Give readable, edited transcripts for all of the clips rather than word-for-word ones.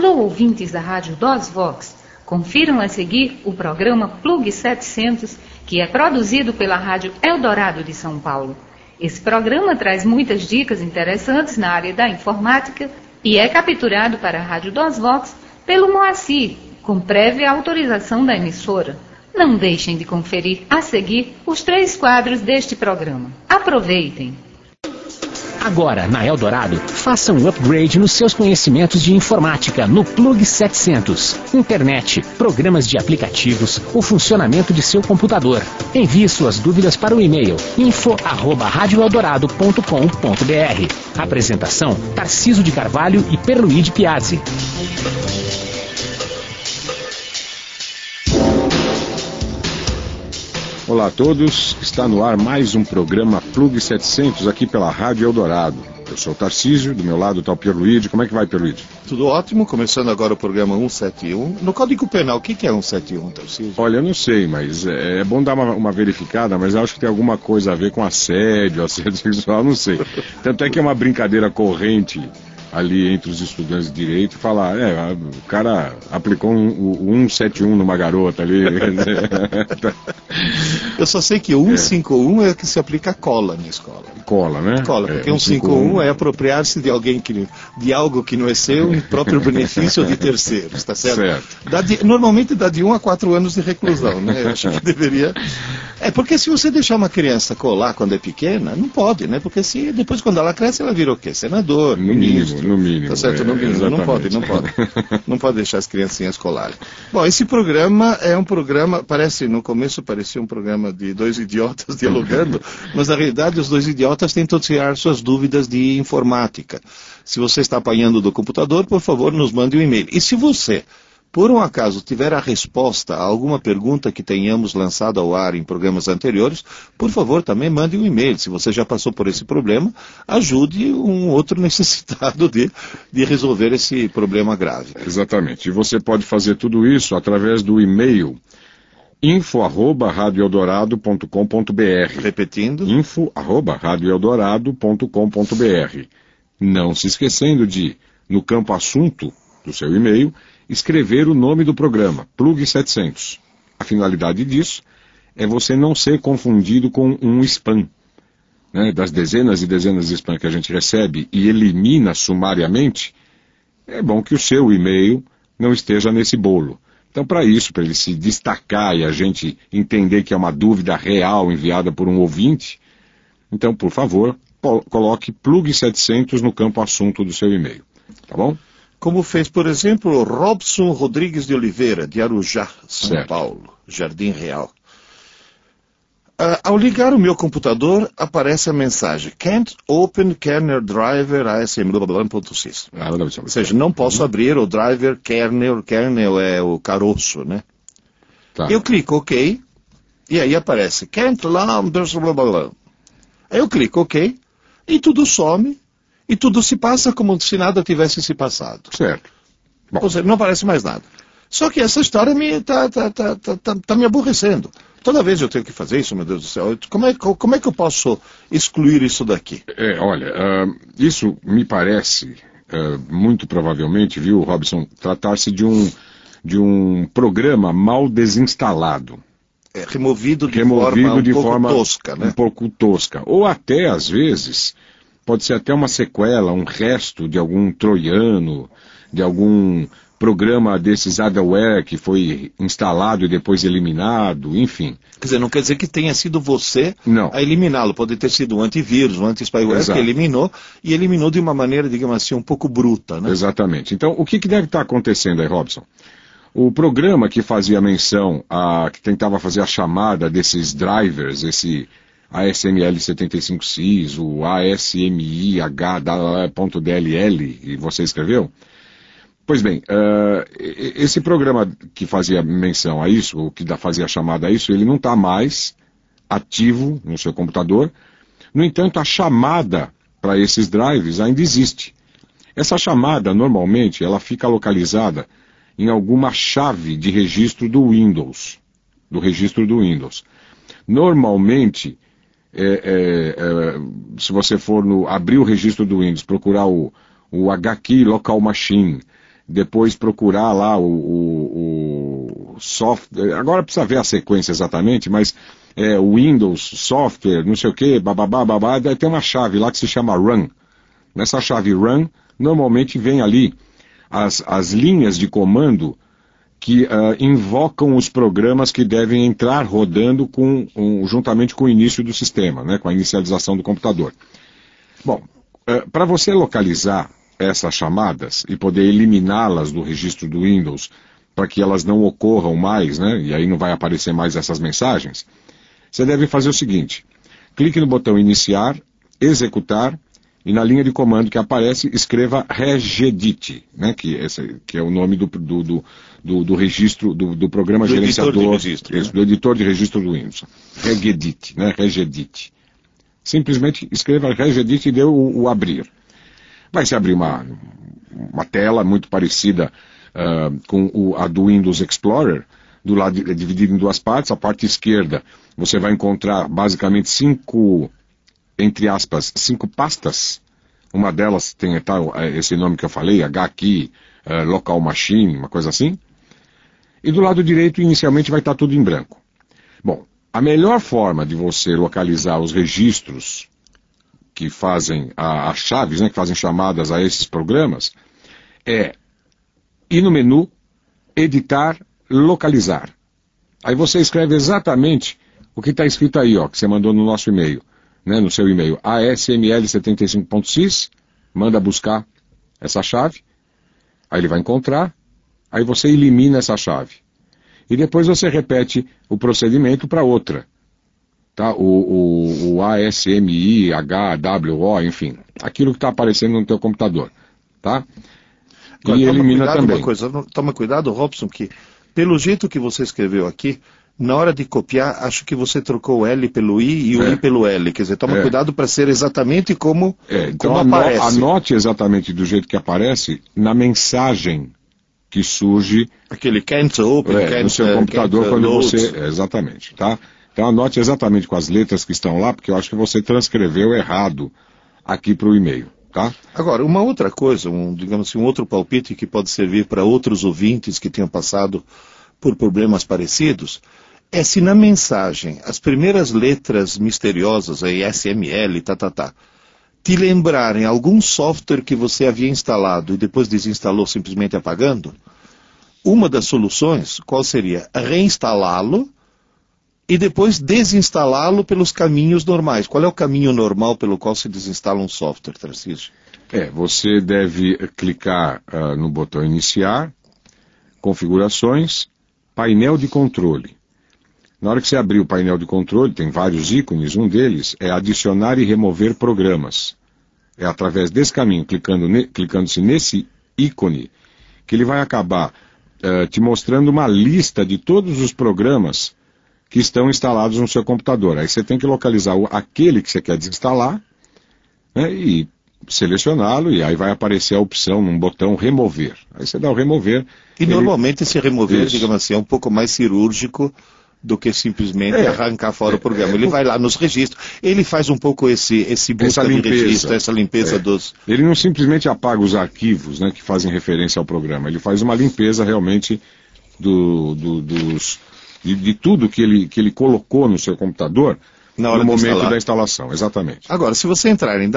Alô, ouvintes da Rádio DOSVox. Confiram a seguir o programa Plug 700, que é produzido pela Rádio Eldorado de São Paulo. Esse programa traz muitas dicas interessantes na área da informática e é capturado para a Rádio DOSVox pelo Moacir, com prévia autorização da emissora. Não deixem de conferir a seguir os 3 quadros deste programa. Aproveitem! Agora, na Eldorado, faça um upgrade nos seus conhecimentos de informática no Plug 700. Internet, programas de aplicativos, o funcionamento de seu computador. Envie suas dúvidas para o e-mail info@radioeldorado.com.br. Apresentação, Tarcísio de Carvalho e Perluide Piazzi. Olá a todos, está no ar mais um programa Plug 700 aqui pela Rádio Eldorado. Eu sou o Tarcísio, do meu lado está o Pierluigi. Como é que vai, Pierluigi? Tudo ótimo, começando agora o programa 171. No Código Penal, o que é 171, Tarcísio? Olha, eu não sei, mas é bom dar uma verificada, mas eu acho que tem alguma coisa a ver com assédio sexual, não sei. Tanto é que é uma brincadeira corrente ali entre os estudantes de direito, falar, o cara aplicou o 171 numa garota ali. Eu só sei que o 151 é que se aplica a cola na escola. Cola, né? Cola, porque 151 é apropriar-se de de algo que não é seu em próprio benefício de terceiros, tá certo? Normalmente dá de 1 a 4 anos de reclusão, né? Eu acho que deveria... porque se você deixar uma criança colar quando é pequena, não pode, né? Porque se depois quando ela cresce, ela vira o quê? Senador, ministro. No mínimo. Tá certo, no mínimo. Não pode. Não pode deixar as criancinhas colarem. Bom, esse programa é um programa, no começo parecia um programa de 2 idiotas dialogando, mas na realidade os 2 idiotas tentam tirar suas dúvidas de informática. Se você está apanhando do computador, por favor, nos mande um e-mail. E se você, por um acaso, tiver a resposta a alguma pergunta que tenhamos lançado ao ar em programas anteriores, por favor, também mande um e-mail. Se você já passou por esse problema, ajude um outro necessitado de resolver esse problema grave. Exatamente. E você pode fazer tudo isso através do e-mail info@radioeldorado.com.br. Repetindo. info@radioeldorado.com.br. Não se esquecendo de, no campo assunto do seu e-mail, escrever o nome do programa, Plug 700. A finalidade disso é você não ser confundido com um spam. Né? Das dezenas e dezenas de spam que a gente recebe e elimina sumariamente, é bom que o seu e-mail não esteja nesse bolo. Então, para isso, para ele se destacar e a gente entender que é uma dúvida real enviada por um ouvinte, então, por favor, coloque Plug 700 no campo assunto do seu e-mail. Tá bom? Como fez, por exemplo, o Robson Rodrigues de Oliveira, de Arujá, São Paulo, Jardim Real. Ao ligar o meu computador, aparece a mensagem Can't open kernel driver ASM.sys. Ou seja, não posso abrir o driver kernel é o caroço, né? Tá. Eu clico OK, e aí aparece Can't lambda. Aí eu clico OK, e tudo some, e tudo se passa como se nada tivesse se passado. Certo. Bom. Ou seja, não aparece mais nada. Só que essa história tá me aborrecendo. Toda vez eu tenho que fazer isso, meu Deus do céu. Como é que eu posso excluir isso daqui? Isso me parece, muito provavelmente, viu, Robson, tratar-se de um programa mal desinstalado. Removido de forma um pouco tosca, né? Um pouco tosca. Ou até, às vezes, pode ser até uma sequela, um resto de algum troiano, de algum programa desses adware que foi instalado e depois eliminado, enfim. Quer dizer, não quer dizer que tenha sido você a eliminá-lo. Pode ter sido um antivírus, um anti-spyware que eliminou, e eliminou de uma maneira, digamos assim, um pouco bruta, né? Exatamente. Então, o que deve estar acontecendo aí, Robson? O programa que fazia menção, que tentava fazer a chamada desses drivers, esse ASML75Sys, o ASMIH.dll, e você escreveu? Pois bem, esse programa que fazia menção a isso, ou que fazia chamada a isso, ele não está mais ativo no seu computador. No entanto, a chamada para esses drives ainda existe. Essa chamada, normalmente, ela fica localizada em alguma chave de registro do Windows. Normalmente, se você for abrir o registro do Windows, procurar o HKey Local Machine, depois procurar lá o software, agora precisa ver a sequência exatamente, mas o Windows, software, não sei o que, babá, tem uma chave lá que se chama Run. Nessa chave Run, normalmente vem ali as linhas de comando que invocam os programas que devem entrar rodando juntamente com o início do sistema, né, com a inicialização do computador. Bom, para você localizar essas chamadas e poder eliminá-las do registro do Windows para que elas não ocorram mais, né, e aí não vai aparecer mais essas mensagens, você deve fazer o seguinte: clique no botão Iniciar, Executar, e na linha de comando que aparece, escreva regedit, né, que é o nome do registro, do programa do gerenciador, editor de registro, né? Do editor de registro do Windows. Regedit, né, regedit. Simplesmente escreva regedit e dê o abrir. Vai se abrir uma tela muito parecida com a do Windows Explorer. Do lado é dividido em duas partes. A parte esquerda você vai encontrar basicamente 5 pastas. Uma delas tem esse nome que eu falei, HKey, Local Machine, uma coisa assim. E do lado direito, inicialmente, vai estar tudo em branco. Bom, a melhor forma de você localizar os registros que fazem as chaves, né, que fazem chamadas a esses programas, é ir no menu, editar, localizar. Aí você escreve exatamente o que está escrito aí, ó, que você mandou no nosso e-mail. Né, no seu e-mail, asml75.sys, manda buscar essa chave, aí ele vai encontrar, aí você elimina essa chave. E depois você repete o procedimento para outra. Tá? O ASMI, HWO, enfim, aquilo que está aparecendo no teu computador. Tá? Agora, e elimina também. Uma coisa, toma cuidado, Robson, que pelo jeito que você escreveu aqui, na hora de copiar, acho que você trocou o L pelo I e o I pelo L. Quer dizer, toma cuidado para ser exatamente como aparece. Anote exatamente do jeito que aparece na mensagem que surge aquele can't open, no seu computador quando você... exatamente, tá? Então anote exatamente com as letras que estão lá, porque eu acho que você transcreveu errado aqui para o e-mail, tá? Agora, uma outra coisa, digamos assim, um outro palpite que pode servir para outros ouvintes que tenham passado por problemas parecidos, é se na mensagem as primeiras letras misteriosas, aí SML, te lembrarem algum software que você havia instalado e depois desinstalou simplesmente apagando, uma das soluções, qual seria? Reinstalá-lo e depois desinstalá-lo pelos caminhos normais. Qual é o caminho normal pelo qual se desinstala um software, Tarcísio? Você deve clicar no botão Iniciar, Configurações, Painel de controle. Na hora que você abrir o painel de controle, tem vários ícones, um deles é adicionar e remover programas. É através desse caminho, clicando-se nesse ícone, que ele vai acabar te mostrando uma lista de todos os programas que estão instalados no seu computador. Aí você tem que localizar aquele que você quer desinstalar, né, e selecioná-lo, e aí vai aparecer a opção num botão remover. Aí você dá o remover. E normalmente esse remover, digamos assim, é um pouco mais cirúrgico do que simplesmente arrancar fora o programa. Ele vai lá nos registros, ele faz um pouco esse busca de registro, essa limpeza dos... Ele não simplesmente apaga os arquivos, né, que fazem referência ao programa, ele faz uma limpeza realmente de tudo que ele colocou no seu computador no momento da instalação, exatamente. Agora, se você entrar em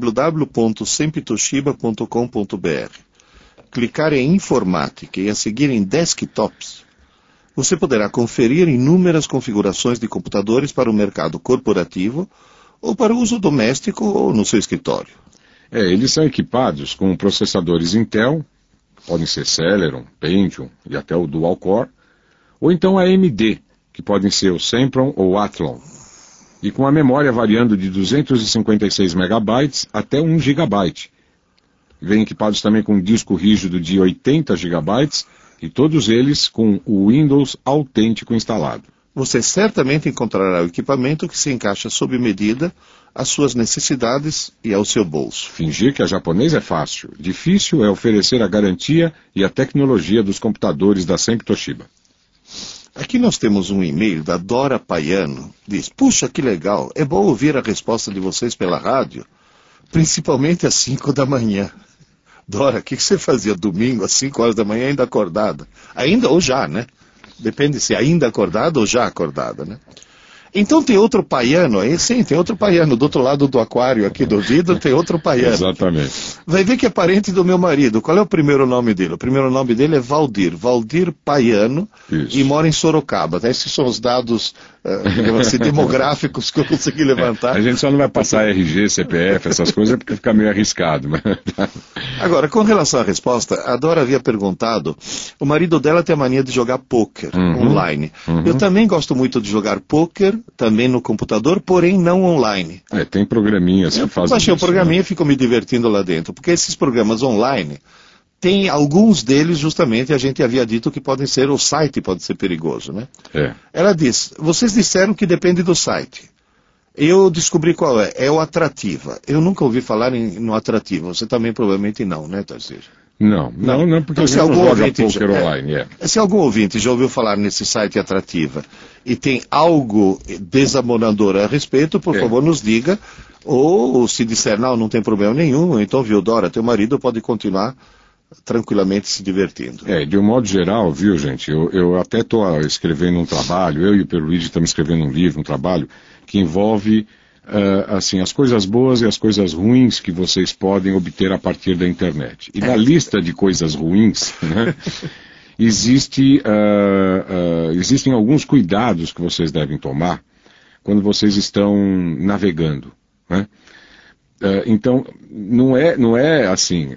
www.semptoshiba.com.br, clicar em Informática e a seguir em Desktops, você poderá conferir inúmeras configurações de computadores para o mercado corporativo ou para uso doméstico ou no seu escritório. Eles são equipados com processadores Intel, podem ser Celeron, Pentium e até o Dual Core, ou então AMD, que podem ser o Sempron ou Athlon, e com a memória variando de 256 MB até 1 GB. Vêm equipados também com um disco rígido de 80 GB e todos eles com o Windows autêntico instalado. Você certamente encontrará o equipamento que se encaixa sob medida às suas necessidades e ao seu bolso. Fingir que é japonês é fácil. Difícil é oferecer a garantia e a tecnologia dos computadores da Sempre Toshiba. Aqui nós temos um e-mail da Dora Paiano. Diz: puxa, que legal, é bom ouvir a resposta de vocês pela rádio, principalmente às 5 da manhã. Dora, o que você fazia domingo às 5 horas da manhã ainda acordada? Ainda ou já, né? Depende se ainda acordada ou já acordada, né? Então tem outro paiano aí? Sim, tem outro paiano. Do outro lado do aquário aqui do vidro tem outro paiano. Exatamente. Vai ver que é parente do meu marido. Qual é o primeiro nome dele? O primeiro nome dele é Valdir. Valdir Paiano. Isso. E mora em Sorocaba. Esses são os dados assim, demográficos que eu consegui levantar. A gente só não vai passar RG, CPF, essas coisas, porque fica meio arriscado. Mas... Agora, com relação à resposta, a Dora havia perguntado, o marido dela tem a mania de jogar pôquer online. Eu também gosto muito de jogar pôquer, também no computador, porém não online. Tem programinhas que fazem baixei isso, o programinha né? e fico me divertindo lá dentro, porque esses programas online, tem alguns deles justamente, a gente havia dito que podem ser, o site pode ser perigoso, né? Ela diz, vocês disseram que depende do site. Eu descobri qual é o Atrativa. Eu nunca ouvi falar no Atrativa, você também provavelmente não, né, Tarcísio? Não, porque então, se algum ouvinte poker online, Se algum ouvinte já ouviu falar nesse site Atrativa e tem algo desamonador a respeito, por favor nos diga, ou se disser não tem problema nenhum, então viu, Dora, teu marido pode continuar tranquilamente se divertindo. De um modo geral, viu, gente, eu até estou escrevendo um trabalho, eu e o Pierluigi estamos escrevendo um livro, um trabalho, que envolve assim, as coisas boas e as coisas ruins que vocês podem obter a partir da internet. E na lista de coisas ruins, né, existem alguns cuidados que vocês devem tomar quando vocês estão navegando, né? Então, não é assim,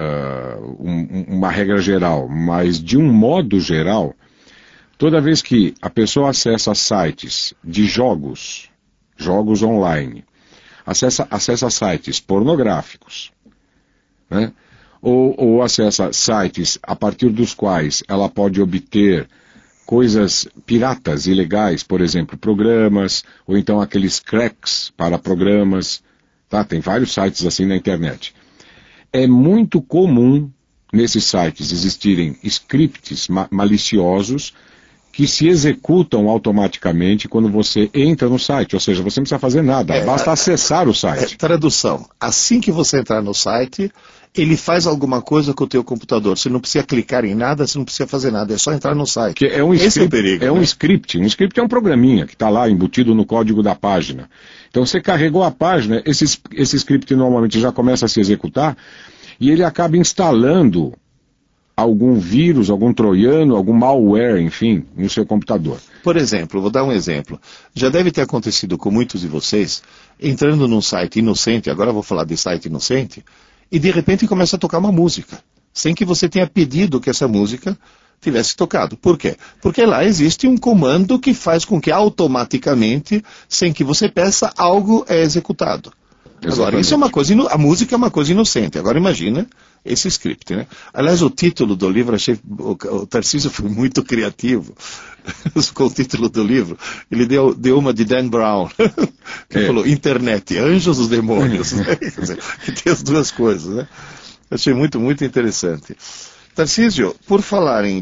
uma regra geral, mas de um modo geral, toda vez que a pessoa acessa sites de jogos online, acessa sites pornográficos, né? ou acessa sites a partir dos quais ela pode obter coisas piratas, ilegais, por exemplo, programas, ou então aqueles cracks para programas. Tá, tem vários sites assim na internet. É muito comum nesses sites existirem scripts maliciosos que se executam automaticamente quando você entra no site, ou seja, você não precisa fazer nada, basta acessar o site. Tradução, assim que você entrar no site, ele faz alguma coisa com o teu computador, você não precisa clicar em nada, você não precisa fazer nada, é só entrar no site. Esse é o perigo. Um script é um programinha que está lá embutido no código da página. Então você carregou a página, esse script normalmente já começa a se executar e ele acaba instalando algum vírus, algum troiano, algum malware, enfim, no seu computador. Por exemplo, vou dar um exemplo. Já deve ter acontecido com muitos de vocês, entrando num site inocente, agora eu vou falar de site inocente, e de repente começa a tocar uma música, sem que você tenha pedido que essa música tivesse tocado. Por quê? Porque lá existe um comando que faz com que automaticamente, sem que você peça, algo é executado. Exatamente. Agora, isso é uma coisa, a música é uma coisa inocente. Agora imagina esse script, né? Aliás, o título do livro, o Tarcísio foi muito criativo com o título do livro. Ele deu uma de Dan Brown, que falou, internet, anjos ou demônios, né? Quer dizer, que tem as duas coisas, né? Eu achei muito, muito interessante. Tarcísio, por falar em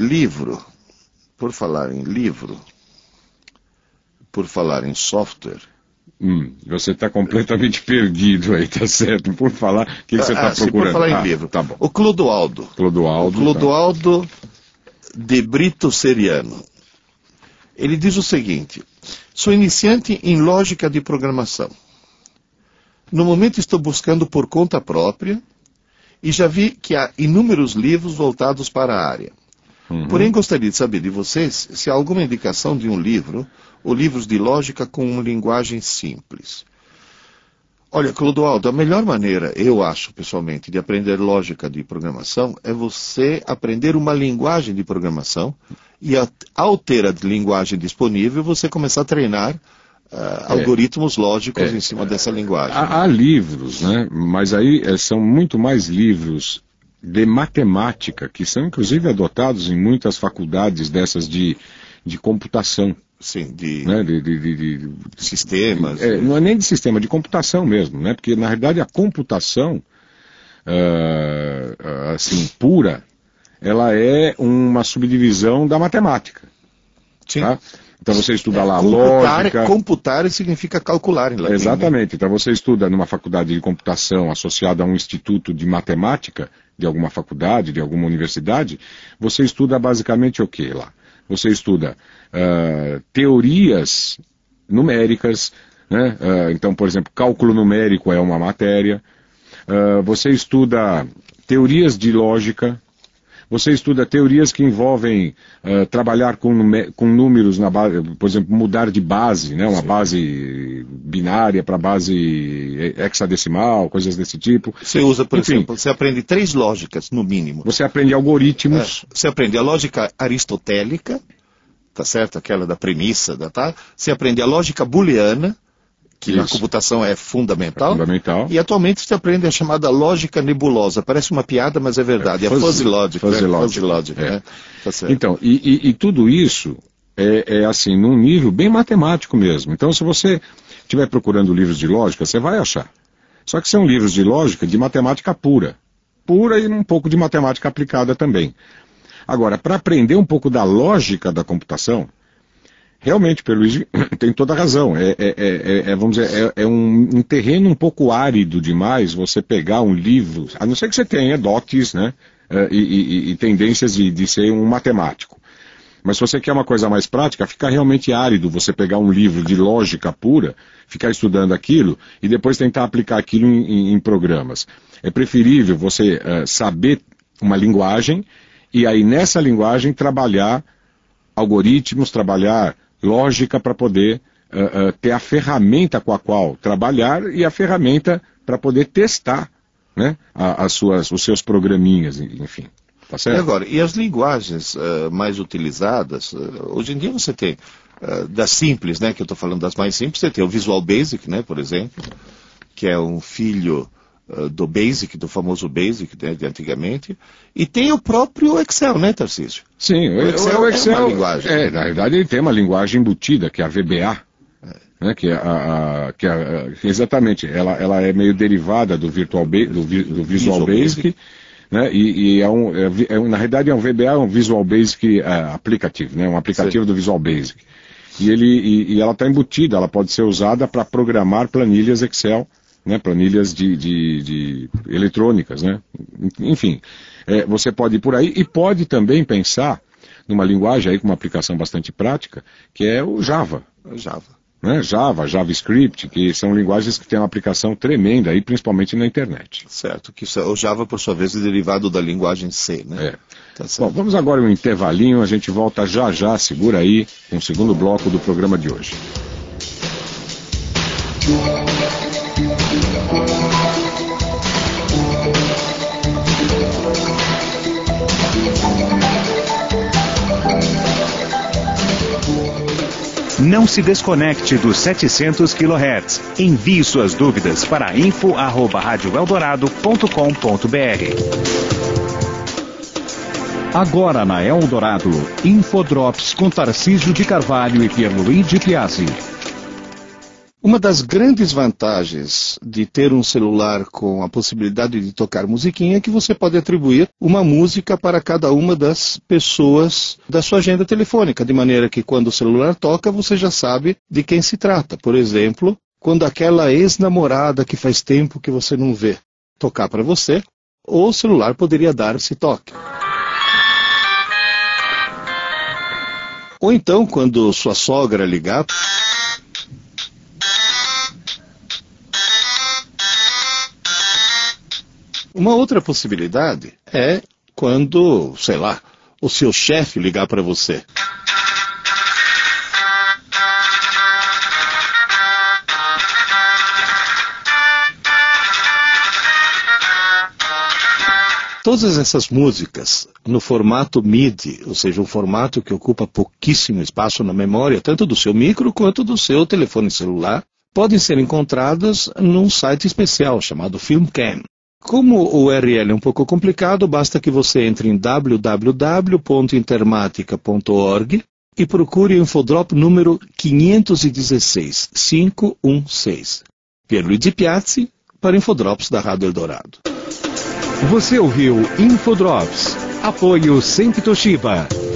software... Você está completamente perdido aí, tá certo? Por falar, o que você está procurando? Por falar em livro. Tá bom. O Clodoaldo de Brito Seriano. Ele diz o seguinte: sou iniciante em lógica de programação. No momento estou buscando por conta própria e já vi que há inúmeros livros voltados para a área. Porém, gostaria de saber de vocês se há alguma indicação de um livro ou livros de lógica com uma linguagem simples. Olha, Clodoaldo, a melhor maneira, eu acho pessoalmente, de aprender lógica de programação é você aprender uma linguagem de programação e ao ter a linguagem disponível, você começar a treinar algoritmos lógicos em cima dessa linguagem. Há livros, né? Mas aí são muito mais livros de matemática, que são inclusive adotados em muitas faculdades dessas de computação. Sim, de sistemas. Não é nem de sistema, de computação mesmo, né? Porque na realidade a computação, assim, pura, ela é uma subdivisão da matemática. Sim. Tá? Então você estuda lá lógica... Computar significa calcular em latim. Exatamente. Né? Então você estuda numa faculdade de computação associada a um instituto de matemática, de alguma faculdade, de alguma universidade, você estuda basicamente o que lá? Você estuda teorias numéricas, né? Então, por exemplo, cálculo numérico é uma matéria. Você estuda teorias de lógica. Você estuda teorias que envolvem trabalhar com números na base, por exemplo, mudar de base, né? Uma base binária para base hexadecimal, coisas desse tipo. Você usa, por exemplo, você aprende 3 lógicas, no mínimo. Você aprende algoritmos. Você aprende a lógica aristotélica, tá certo? Aquela da premissa, tá? Você aprende a lógica booleana, que na computação é fundamental. E atualmente você aprende a chamada lógica nebulosa. Parece uma piada, mas é verdade. É fuzzy logic. Fuzzy logic, né? Tá certo. Então, e tudo isso é assim, num nível bem matemático mesmo. Então, se você estiver procurando livros de lógica, você vai achar. Só que são livros de lógica de matemática pura. Pura e um pouco de matemática aplicada também. Agora, para aprender um pouco da lógica da computação, realmente, Pierluigi tem toda a razão. Vamos dizer, é um terreno um pouco árido demais você pegar um livro, a não ser que você tenha dotes, né, e tendências de ser um matemático. Mas se você quer uma coisa mais prática, fica realmente árido você pegar um livro de lógica pura, ficar estudando aquilo e depois tentar aplicar aquilo em programas. É preferível você saber uma linguagem e aí nessa linguagem trabalhar algoritmos, trabalhar lógica para poder ter a ferramenta com a qual trabalhar e a ferramenta para poder testar, né, os seus programinhas, enfim. Tá certo? E agora, e as linguagens mais utilizadas, hoje em dia você tem, das simples, né, que eu estou falando das mais simples, você tem o Visual Basic, né, por exemplo, que é um filho do Basic, do famoso Basic, né, de antigamente, e tem o próprio Excel, né, Tarcísio? Sim, o Excel é uma linguagem. Na verdade ele tem uma linguagem embutida, que é a VBA, né, exatamente, ela é meio derivada do Visual Basic, né, na realidade é um VBA, é um Visual Basic Applicative, né, um aplicativo do Visual Basic. E ela está embutida, ela pode ser usada para programar planilhas Excel, né, planilhas de eletrônicas, né? Enfim, você pode ir por aí e pode também pensar numa linguagem aí com uma aplicação bastante prática, que é o Java. Né? JavaScript, que são linguagens que têm uma aplicação tremenda aí, principalmente na internet. Certo, que o Java, por sua vez, é derivado da linguagem C, né? Tá certo. Bom, vamos agora um intervalinho, a gente volta já, segura aí, com o segundo bloco do programa de hoje. Não se desconecte dos 700 kHz. Envie suas dúvidas para info@radioeldorado.com.br. Agora na Eldorado, Infodrops com Tarcísio de Carvalho e Pierluigi Piazzi. Uma das grandes vantagens de ter um celular com a possibilidade de tocar musiquinha é que você pode atribuir uma música para cada uma das pessoas da sua agenda telefônica, de maneira que quando o celular toca, você já sabe de quem se trata. Por exemplo, quando aquela ex-namorada que faz tempo que você não vê tocar para você, o celular poderia dar esse toque. Ou então, quando sua sogra ligar... Uma outra possibilidade é quando, sei lá, o seu chefe ligar para você. Todas essas músicas no formato MIDI, ou seja, um formato que ocupa pouquíssimo espaço na memória, tanto do seu micro quanto do seu telefone celular, podem ser encontradas num site especial chamado FilmCam. Como o URL é um pouco complicado, basta que você entre em www.intermatica.org e procure o Infodrop número 516. Pierluigi Piazzi para Infodrops da Rádio Eldorado. Você ouviu Infodrops. Apoio Sempre Toshiba.